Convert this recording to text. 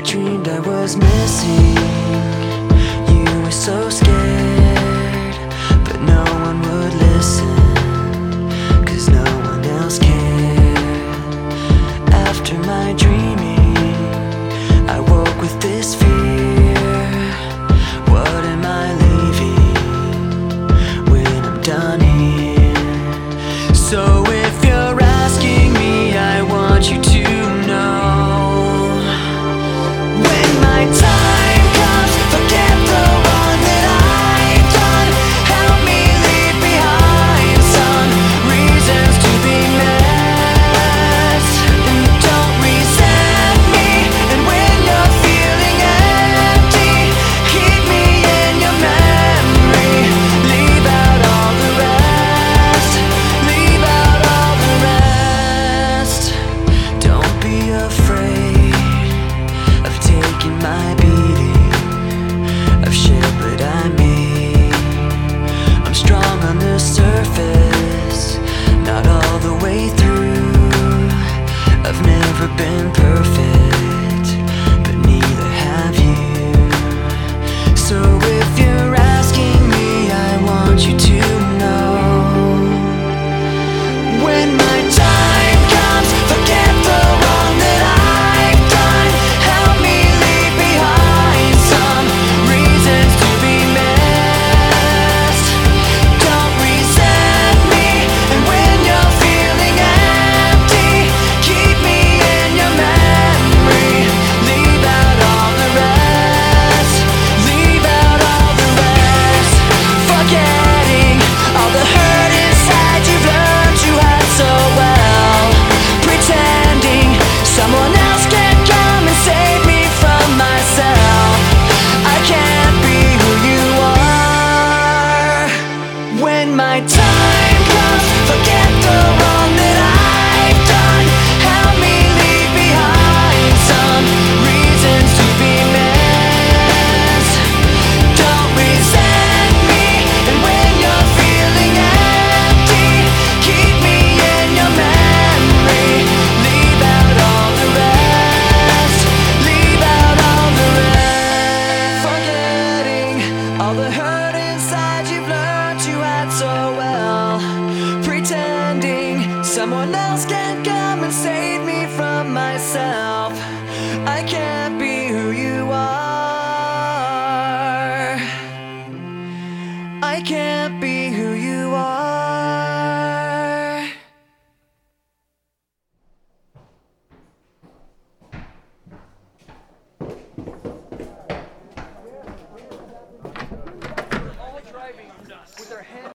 dreamed I was missing. You were so scared, but no one would listen, 'cause no one else cared. After my dreaming, I woke with this fear. What am I leaving when I'm done here? So if you're asking me, I want you to know, when my time comes, forget the wrong that I've done. Help me leave behind some reasons to be met, and don't resent me. And when you're feeling empty, keep me in your memory. Leave out all the rest, leave out all the rest. Don't be afraid of taking my beating, of shit that I made. I'm strong on the surface, not all the way through. I've never been perfect, but neither have you. So if you're asking me, I want you to know, when my time comes, forget the wrong that I've done. Help me leave behind some reasons to be missed. Don't resent me. And when you're feeling empty, keep me in your memory. Leave out all the rest, leave out all the rest. Forgetting all the hurt inside you've learned you had so well. Pretending someone else can come and save me from myself. I can't be who you are. When my time comes, forget the wrong that I've done. Help me leave behind some reasons to be missed. Don't resent me. And when you're feeling empty, keep me in your memory. Leave out all the rest, leave out all the rest. Forgetting all the hurt inside you've learned you had so well. Pretending someone else can come and save me from myself. I can't be who you are. I can't be who you are.